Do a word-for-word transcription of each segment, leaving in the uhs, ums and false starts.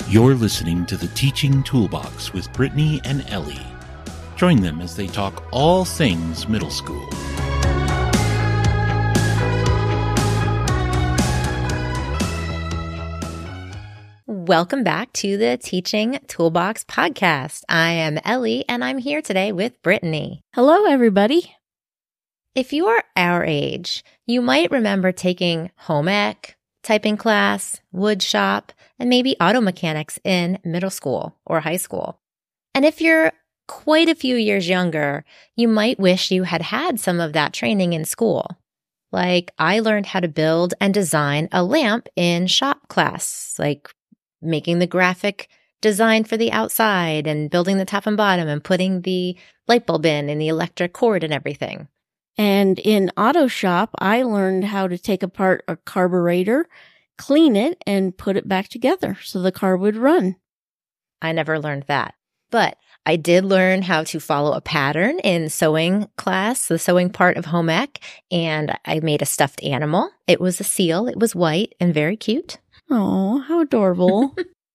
You're listening to the Teaching Toolbox with Brittany and Ellie. Join them as they talk all things middle school. Welcome back to the Teaching Toolbox podcast. I am Ellie, and I'm here today with Brittany. Hello, everybody. If you're our age, you might remember taking home ec, typing class, wood shop, and maybe auto mechanics in middle school or high school. And if you're quite a few years younger, you might wish you had had some of that training in school. Like I learned how to build and design a lamp in shop class, like making the graphic design for the outside and building the top and bottom and putting the light bulb in and the electric cord and everything. And in auto shop, I learned how to take apart a carburetor, clean it, and put it back together so the car would run. I never learned that. But I did learn how to follow a pattern in sewing class, the sewing part of home ec, and I made a stuffed animal. It was a seal. It was white and very cute. Oh, how adorable.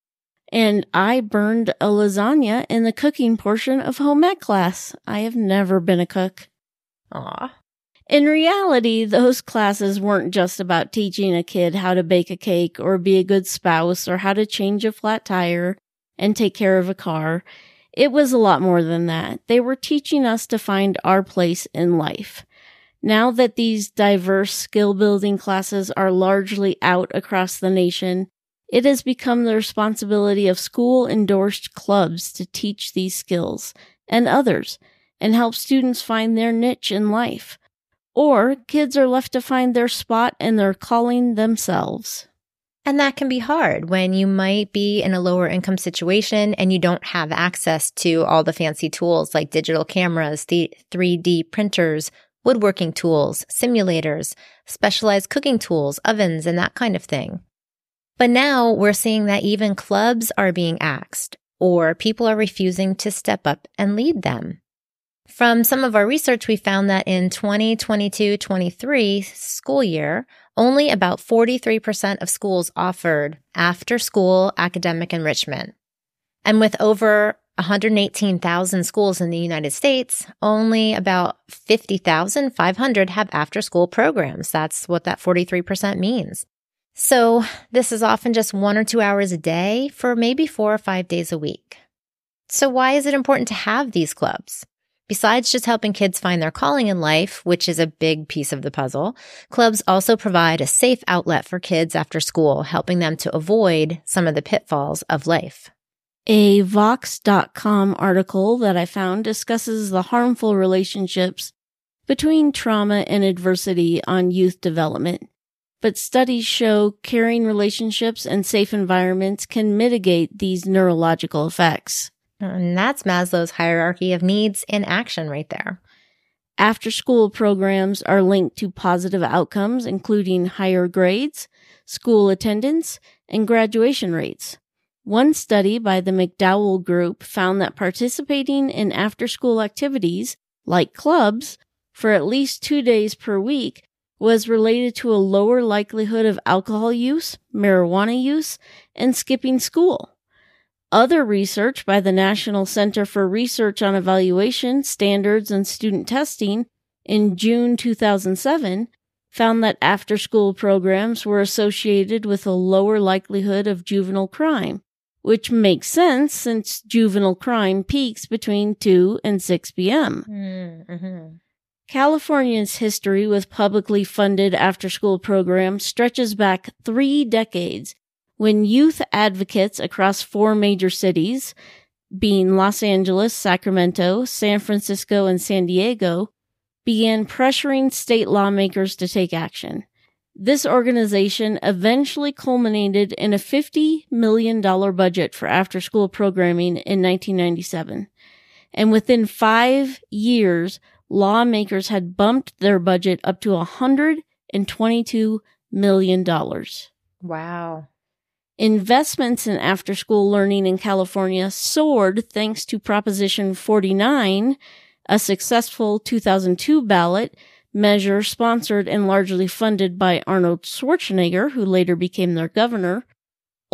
And I burned a lasagna in the cooking portion of home ec class. I have never been a cook. Aw. In reality, those classes weren't just about teaching a kid how to bake a cake or be a good spouse or how to change a flat tire and take care of a car. It was a lot more than that. They were teaching us to find our place in life. Now that these diverse skill-building classes are largely out across the nation, it has become the responsibility of school-endorsed clubs to teach these skills and others and help students find their niche in life. Or kids are left to find their spot and their calling themselves. And that can be hard when you might be in a lower income situation and you don't have access to all the fancy tools like digital cameras, the three D printers, woodworking tools, simulators, specialized cooking tools, ovens, and that kind of thing. But now we're seeing that even clubs are being axed, or people are refusing to step up and lead them. From some of our research, we found that in twenty twenty-two twenty-three school year, only about forty-three percent of schools offered after-school academic enrichment. And with over one hundred eighteen thousand schools in the United States, only about fifty thousand five hundred have after-school programs. That's what that forty-three percent means. So this is often just one or two hours a day for maybe four or five days a week. So why is it important to have these clubs? Besides just helping kids find their calling in life, which is a big piece of the puzzle, clubs also provide a safe outlet for kids after school, helping them to avoid some of the pitfalls of life. A Vox dot com article that I found discusses the harmful relationships between trauma and adversity on youth development. But studies show caring relationships and safe environments can mitigate these neurological effects. And that's Maslow's hierarchy of needs in action right there. After-school programs are linked to positive outcomes, including higher grades, school attendance, and graduation rates. One study by the McDowell Group found that participating in after-school activities, like clubs, for at least two days per week was related to a lower likelihood of alcohol use, marijuana use, and skipping school. Other research by the National Center for Research on Evaluation, Standards, and Student Testing in June two thousand seven found that after-school programs were associated with a lower likelihood of juvenile crime, which makes sense since juvenile crime peaks between two and six p.m. Mm-hmm. California's history with publicly funded after-school programs stretches back three decades when youth advocates across four major cities, being Los Angeles, Sacramento, San Francisco, and San Diego, began pressuring state lawmakers to take action. This organization eventually culminated in a fifty million dollars budget for after-school programming in nineteen ninety-seven. And within five years, lawmakers had bumped their budget up to one hundred twenty-two million dollars. Wow. Investments in after-school learning in California soared thanks to Proposition forty-nine, a successful two thousand two ballot measure sponsored and largely funded by Arnold Schwarzenegger, who later became their governor.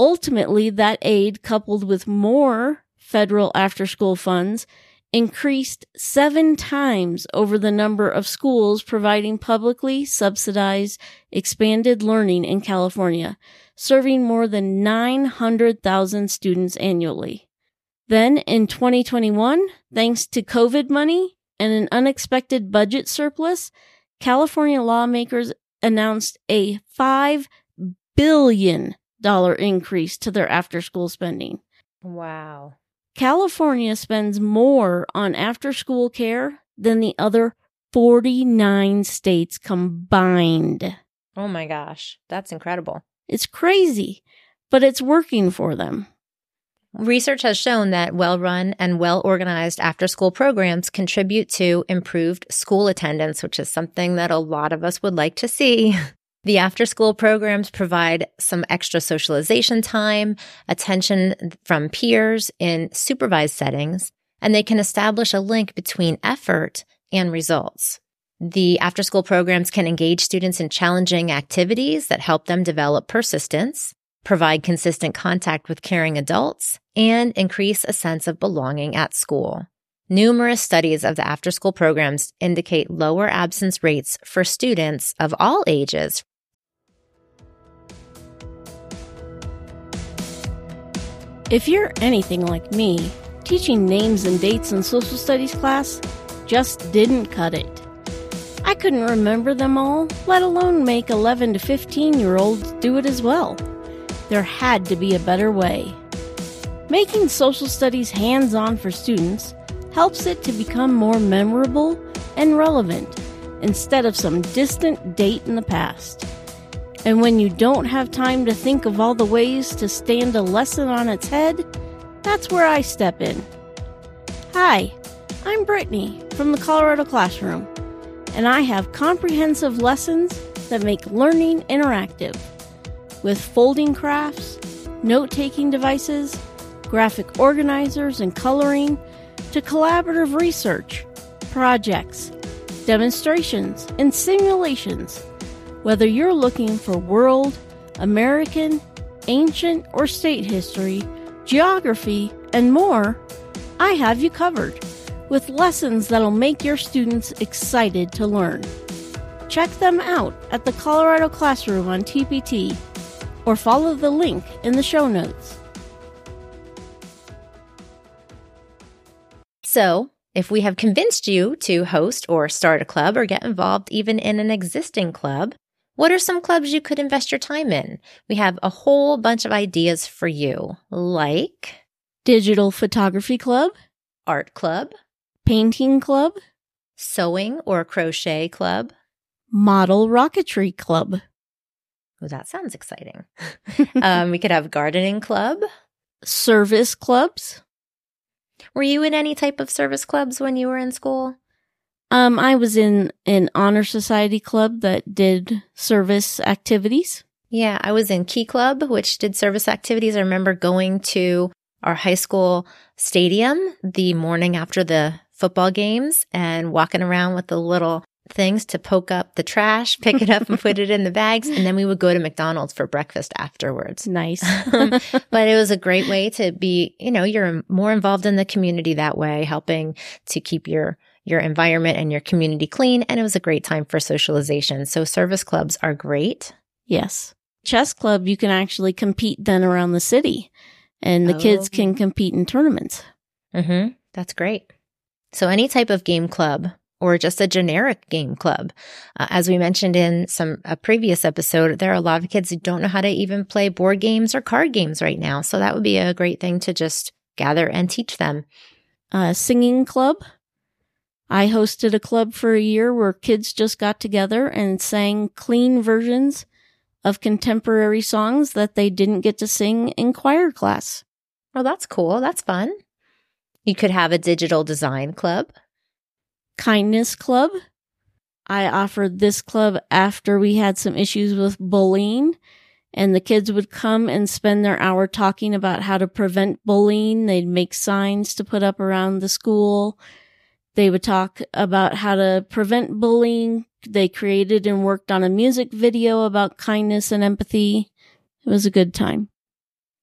Ultimately, that aid, coupled with more federal after-school funds, increased seven times over the number of schools providing publicly subsidized expanded learning in California, serving more than nine hundred thousand students annually. Then, in twenty twenty-one, thanks to COVID money and an unexpected budget surplus, California lawmakers announced a five billion dollars increase to their after-school spending. Wow. California spends more on after-school care than the other forty-nine states combined. Oh my gosh, that's incredible. It's crazy, but it's working for them. Research has shown that well-run and well-organized after-school programs contribute to improved school attendance, which is something that a lot of us would like to see. The after-school programs provide some extra socialization time, attention from peers in supervised settings, and they can establish a link between effort and results. The after-school programs can engage students in challenging activities that help them develop persistence, provide consistent contact with caring adults, and increase a sense of belonging at school. Numerous studies of the after-school programs indicate lower absence rates for students of all ages. If you're anything like me, teaching names and dates in social studies class just didn't cut it. I couldn't remember them all, let alone make eleven to fifteen-year-olds do it as well. There had to be a better way. Making social studies hands-on for students helps it to become more memorable and relevant instead of some distant date in the past. And when you don't have time to think of all the ways to stand a lesson on its head, that's where I step in. Hi, I'm Brittany from the Colorado Classroom, and I have comprehensive lessons that make learning interactive. With folding crafts, note-taking devices, graphic organizers and coloring, to collaborative research, projects, demonstrations, and simulations. Whether you're looking for world, American, ancient, or state history, geography, and more, I have you covered with lessons that'll make your students excited to learn. Check them out at the Colorado Classroom on T P T or follow the link in the show notes. So, if we have convinced you to host or start a club or get involved even in an existing club, what are some clubs you could invest your time in? We have a whole bunch of ideas for you, like Digital Photography Club, Art Club, Painting Club, Sewing or Crochet Club, Model Rocketry Club. Oh, that sounds exciting. um, we could have Gardening Club, Service Clubs. Were you in any type of service clubs when you were in school? Um, I was in an honor society club that did service activities. Yeah, I was in Key Club, which did service activities. I remember going to our high school stadium the morning after the football games and walking around with the little things to poke up the trash, pick it up and put it in the bags. And then we would go to McDonald's for breakfast afterwards. Nice. um, but it was a great way to be, you know, you're more involved in the community that way, helping to keep your your environment and your community clean. And it was a great time for socialization. So service clubs are great. Yes. Chess club, you can actually compete then around the city and the oh. kids can compete in tournaments. Mm-hmm. That's great. So any type of game club or just a generic game club. Uh, as we mentioned in some a previous episode, there are a lot of kids who don't know how to even play board games or card games right now. So that would be a great thing to just gather and teach them. Uh, singing club. I hosted a club for a year where kids just got together and sang clean versions of contemporary songs that they didn't get to sing in choir class. Oh, that's cool. That's fun. You could have a digital design club. Kindness club. I offered this club after we had some issues with bullying, and the kids would come and spend their hour talking about how to prevent bullying. They'd make signs to put up around the school. They would talk about how to prevent bullying. They created and worked on a music video about kindness and empathy. It was a good time.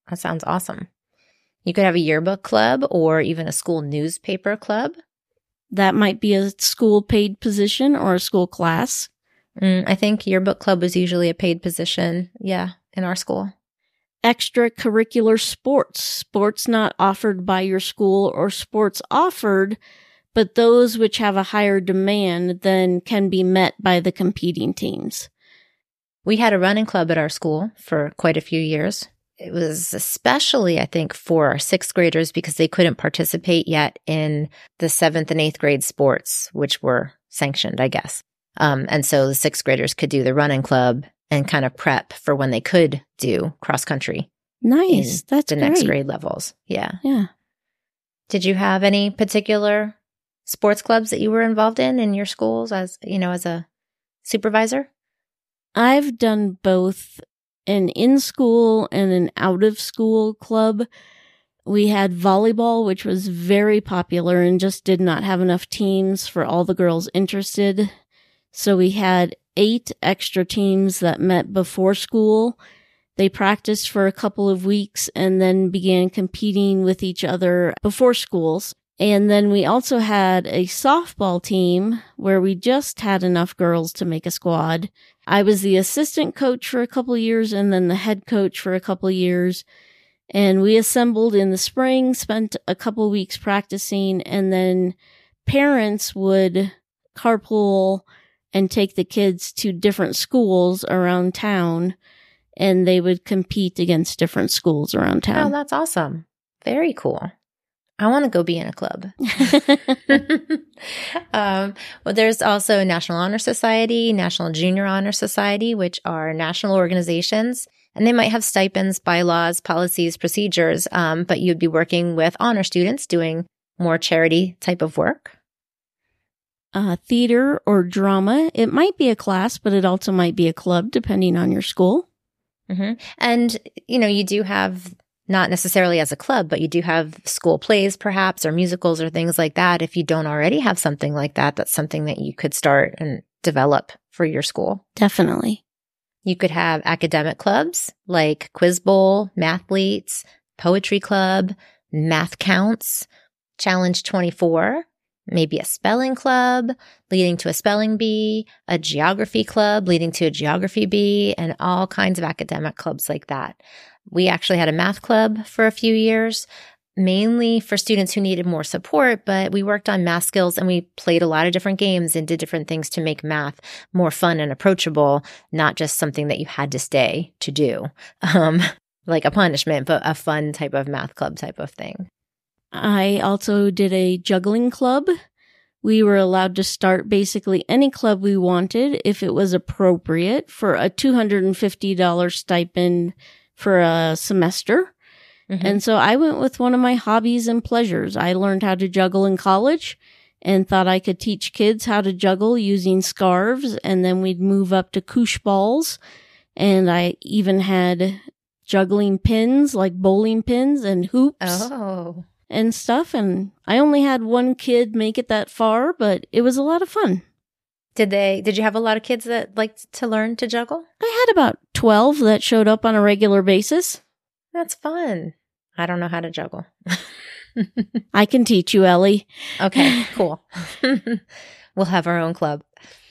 That sounds awesome. You could have a yearbook club or even a school newspaper club. That might be a school paid position or a school class. Mm, I think yearbook club is usually a paid position, yeah, in our school. Extracurricular sports. Sports not offered by your school or sports offered, but those which have a higher demand than can be met by the competing teams. We had a running club at our school for quite a few years. It was especially, I think, for our sixth graders because they couldn't participate yet in the seventh and eighth grade sports, which were sanctioned, I guess. Um, and so the sixth graders could do the running club and kind of prep for when they could do cross country. Nice. That's the great. next grade levels. Yeah. Yeah. Did you have any particular sports clubs that you were involved in in your schools as, you know, as a supervisor? I've done both an in-school and an out-of-school club. We had volleyball, which was very popular and just did not have enough teams for all the girls interested. So we had eight extra teams that met before school. They practiced for a couple of weeks and then began competing with each other before schools. And then we also had a softball team where we just had enough girls to make a squad. I was the assistant coach for a couple of years and then the head coach for a couple of years. And we assembled in the spring, spent a couple of weeks practicing, and then parents would carpool and take the kids to different schools around town, and they would compete against different schools around town. Oh, that's awesome. Very cool. I want to go be in a club. um, well, there's also National Honor Society, National Junior Honor Society, which are national organizations, and they might have stipends, bylaws, policies, procedures, um, but you'd be working with honor students doing more charity type of work. Uh, theater or drama. It might be a class, but it also might be a club, depending on your school. Mm-hmm. And, you know, you do have, not necessarily as a club, but you do have school plays perhaps, or musicals or things like that. If you don't already have something like that, that's something that you could start and develop for your school. Definitely. You could have academic clubs like Quiz Bowl, Mathletes, Poetry Club, Math Counts, Challenge twenty-four, maybe a spelling club leading to a spelling bee, a geography club leading to a geography bee, and all kinds of academic clubs like that. We actually had a math club for a few years, mainly for students who needed more support, but we worked on math skills and we played a lot of different games and did different things to make math more fun and approachable, not just something that you had to stay to do, um, like a punishment, but a fun type of math club type of thing. I also did a juggling club. We were allowed to start basically any club we wanted if it was appropriate for a two hundred fifty dollars stipend for a semester. Mm-hmm. And so I went with one of my hobbies and pleasures. I learned how to juggle in college and thought I could teach kids how to juggle using scarves. And then we'd move up to koosh balls. And I even had juggling pins, like bowling pins and hoops. Oh. And stuff. And I only had one kid make it that far, but it was a lot of fun. Did they, did you have a lot of kids that liked to learn to juggle? I had about twelve that showed up on a regular basis. That's fun. I don't know how to juggle. I can teach you, Ellie. Okay, cool. We'll have our own club.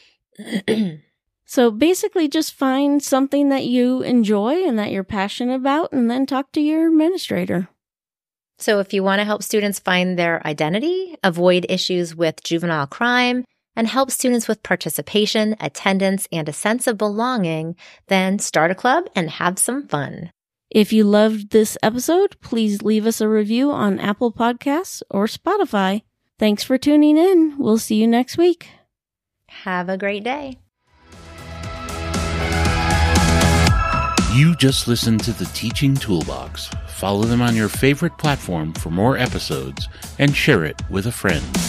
So basically just find something that you enjoy and that you're passionate about, and then talk to your administrator. So if you want to help students find their identity, avoid issues with juvenile crime, and help students with participation, attendance, and a sense of belonging, then start a club and have some fun. If you loved this episode, please leave us a review on Apple Podcasts or Spotify. Thanks for tuning in. We'll see you next week. Have a great day. You just listened to the Teaching Toolbox. Follow them on your favorite platform for more episodes and share it with a friend.